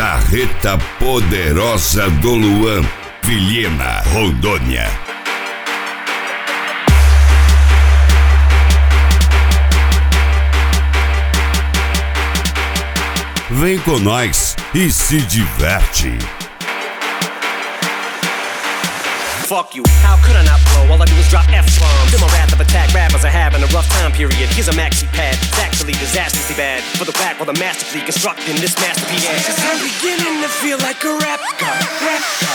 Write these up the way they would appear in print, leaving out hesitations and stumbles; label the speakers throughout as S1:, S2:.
S1: Carreta Poderosa do Luan, Vilhena, Rondônia. Vem com nós e se diverte.
S2: Fuck you, how could I not blow? All I do is drop F-bombs. Feel my wrath of attack, rappers are having a rough time period. Here's a maxi pad, it's actually disastrously bad. For the whack while the masterfully constructing this masterpiece. Cause I'm beginning to feel like a rap god, rap god.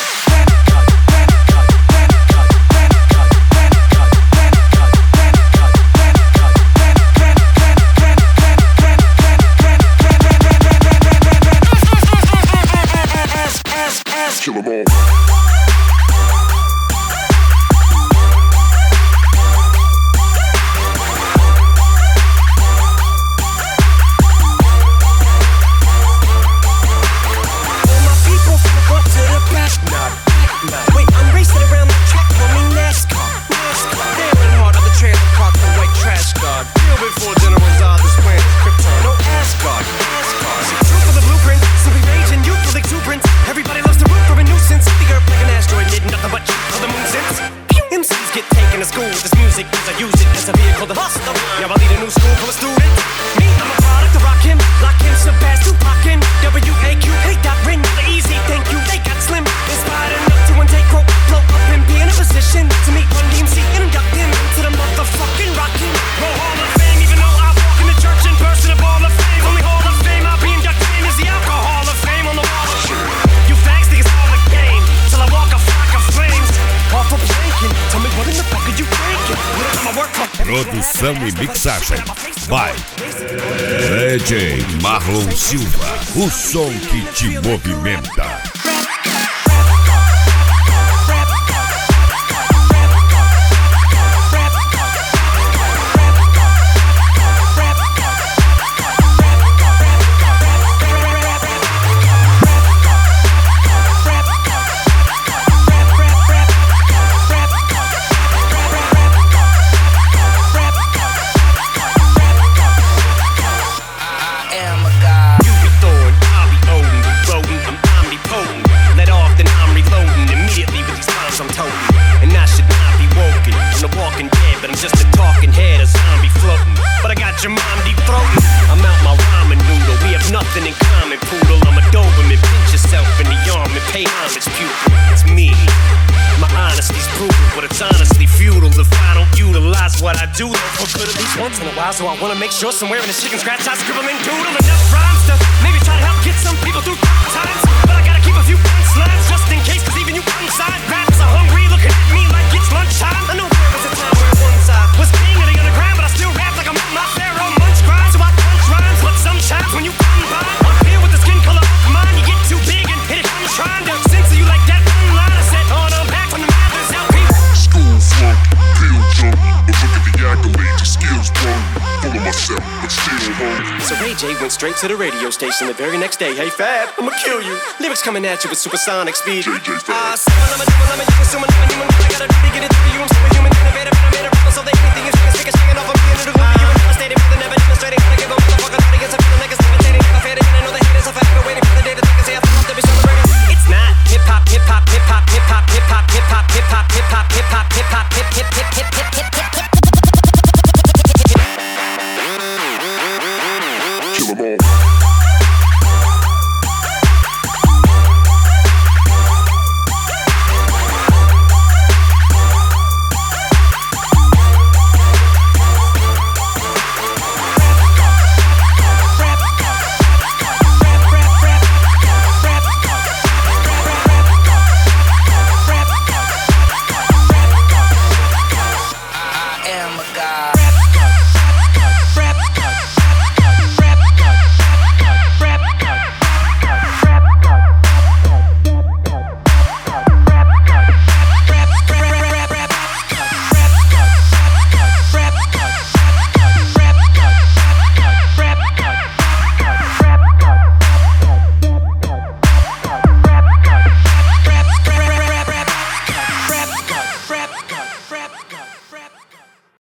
S3: Kill 'em all.
S2: Wait, I'm racing around the track, call me NASCAR. Darren Hart of the trailer park, the white trash guard. Real before General Zod, this planet is Krypton, no Asgard. True for the blueprint, simply raging, youthful exuberance. Everybody loves to root for a nuisance. The earth like an asteroid, did nothing but shoot for the moon since. MCs get taken to school with this music, cause I use it as a vehicle to hustle. Now I lead a new school full of students. Me, I'm a product to rock him, lock him, surpass Tupac him. W-A-Q, hey, dot, Rin, easy, thank you, they got slim. Inspired enough to one take quote, blow up and be in a position to meet Run DMC and induct him into the motherfucking Rockin' Roll Hall of Fame. Even though I walk in the church in person of Hall of Fame, only Hall of Fame I'll be inducted in is the Alcohol of Fame on the wall of shame. You fags think it's all a game till I walk a flock of flames. Off of planking, tell me what in the fuck are you drinking?
S1: Produção e mixagem by DJ Marlon Silva, o som que te movimenta.
S2: Nothing in common, poodle. I'm a Doberman. Pinch yourself in the arm and pay homage, pupil. It's me. My honesty's brutal, but it's honestly futile if I don't utilize what I do. For good at least once in a while, so I wanna make sure somewhere in the chicken scratch I scribble and doodle enough rhymes to maybe try to help get some people through times. But I gotta keep a few punchlines just in case, cause even you inside rappers are hungry, looking at me like it's lunchtime. I know there was a time where one side was king of the underground, but I still rap like I'm on my Pharaoh Munch grind. So I punch rhymes, but sometimes when you come by up here with the skin color of mine, you get too big and hit it. I'm trying to censor you like that one line I said on I'm back from the Mathers LP.
S3: School flunk, pill jump, but look at the accolades, your skills wrong. Full of myself, but still home.
S2: So Ray J went straight to the radio station the very next day. Hey Fab, I'ma kill you. Lyrics coming at you with supersonic speed.
S3: JJ Fab.
S2: I'm assuming I'm a human. I gotta really get it through you. I'm still a human innovator, but I made a rebel, so they anything you stick a stinging off of me into the movie. You're devastated, but never demonstrating. I give a motherfucking audience a feeling like it's levitating. I faded, and I know the haters are forever waiting for the day that they can say I feel to be celebrating. It's not hip hop, hip hop, hip hop, hip hop, hip hop, hip hop, hip hop, hip hop, hip hop, hip hop, hip hip hip hip hip hip hip hip.
S3: Kill 'em all.
S4: I am a god.